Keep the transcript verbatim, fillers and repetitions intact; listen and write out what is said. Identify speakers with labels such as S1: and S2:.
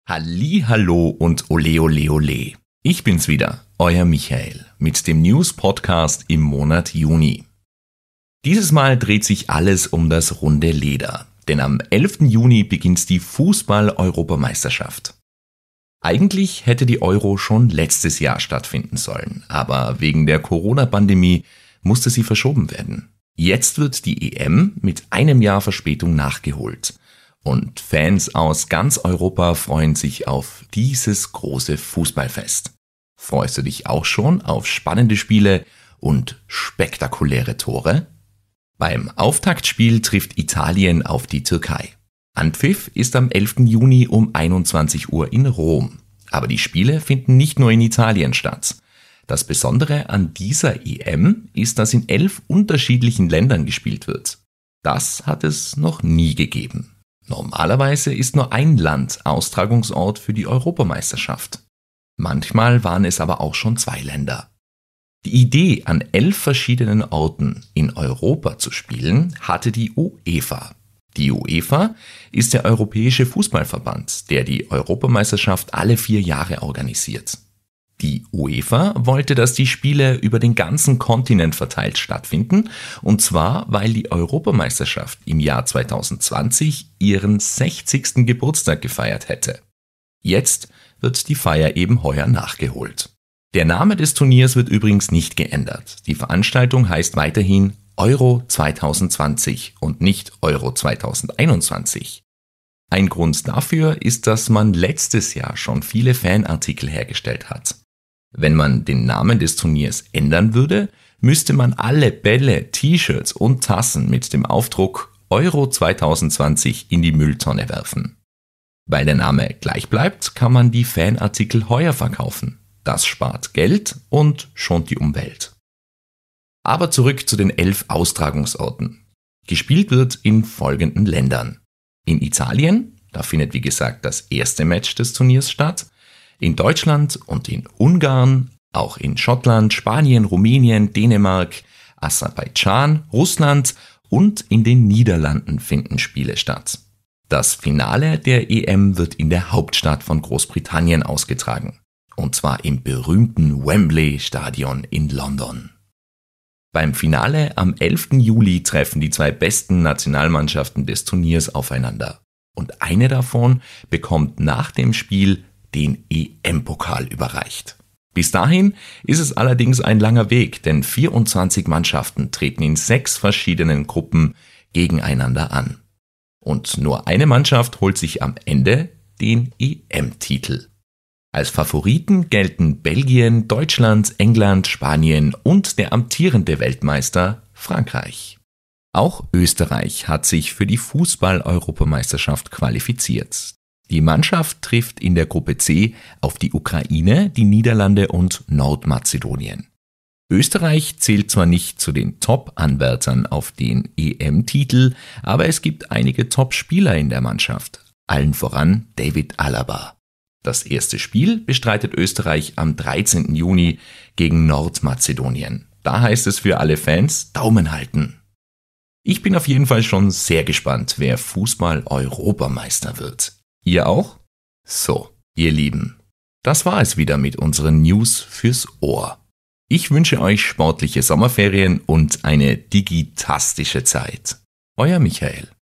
S1: Halli, hallo und ole ole ole. Ich bin's wieder, euer Michael, mit dem News-Podcast im Monat Juni. Dieses Mal dreht sich alles um das runde Leder, denn am elften Juni beginnt die Fußball-Europameisterschaft. Eigentlich hätte die Euro schon letztes Jahr stattfinden sollen, aber wegen der Corona-Pandemie musste sie verschoben werden. Jetzt wird die E M mit einem Jahr Verspätung nachgeholt. Und Fans aus ganz Europa freuen sich auf dieses große Fußballfest. Freust du dich auch schon auf spannende Spiele und spektakuläre Tore? Beim Auftaktspiel trifft Italien auf die Türkei. Anpfiff ist am elften Juni um einundzwanzig Uhr in Rom. Aber die Spiele finden nicht nur in Italien statt. Das Besondere an dieser E M ist, dass in elf unterschiedlichen Ländern gespielt wird. Das hat es noch nie gegeben. Normalerweise ist nur ein Land Austragungsort für die Europameisterschaft. Manchmal waren es aber auch schon zwei Länder. Die Idee, an elf verschiedenen Orten in Europa zu spielen, hatte die UEFA. Die UEFA ist der Europäische Fußballverband, der die Europameisterschaft alle vier Jahre organisiert. Die UEFA wollte, dass die Spiele über den ganzen Kontinent verteilt stattfinden, und zwar, weil die Europameisterschaft im Jahr zweitausendzwanzig ihren sechzigsten Geburtstag gefeiert hätte. Jetzt wird die Feier eben heuer nachgeholt. Der Name des Turniers wird übrigens nicht geändert. Die Veranstaltung heißt weiterhin Euro zweitausendzwanzig und nicht Euro zweitausendeinundzwanzig. Ein Grund dafür ist, dass man letztes Jahr schon viele Fanartikel hergestellt hat. Wenn man den Namen des Turniers ändern würde, müsste man alle Bälle, T-Shirts und Tassen mit dem Aufdruck Euro zweitausendzwanzig in die Mülltonne werfen. Weil der Name gleich bleibt, kann man die Fanartikel heuer verkaufen. Das spart Geld und schont die Umwelt. Aber zurück zu den elf Austragungsorten. Gespielt wird in folgenden Ländern. In Italien, da findet wie gesagt das erste Match des Turniers statt, in Deutschland und in Ungarn, auch in Schottland, Spanien, Rumänien, Dänemark, Aserbaidschan, Russland und in den Niederlanden finden Spiele statt. Das Finale der E M wird in der Hauptstadt von Großbritannien ausgetragen, und zwar im berühmten Wembley Stadion in London. Beim Finale am elften Juli treffen die zwei besten Nationalmannschaften des Turniers aufeinander. Und eine davon bekommt nach dem Spiel den E M-Pokal überreicht. Bis dahin ist es allerdings ein langer Weg, denn vierundzwanzig Mannschaften treten in sechs verschiedenen Gruppen gegeneinander an. Und nur eine Mannschaft holt sich am Ende den E M-Titel. Als Favoriten gelten Belgien, Deutschland, England, Spanien und der amtierende Weltmeister Frankreich. Auch Österreich hat sich für die Fußball-Europameisterschaft qualifiziert. Die Mannschaft trifft in der Gruppe C auf die Ukraine, die Niederlande und Nordmazedonien. Österreich zählt zwar nicht zu den Top-Anwärtern auf den E M-Titel, aber es gibt einige Top-Spieler in der Mannschaft, allen voran David Alaba. Das erste Spiel bestreitet Österreich am dreizehnten Juni gegen Nordmazedonien. Da heißt es für alle Fans Daumen halten. Ich bin auf jeden Fall schon sehr gespannt, wer Fußball-Europameister wird. Ihr auch? So, ihr Lieben, das war es wieder mit unseren News fürs Ohr. Ich wünsche euch sportliche Sommerferien und eine digitastische Zeit. Euer Michael.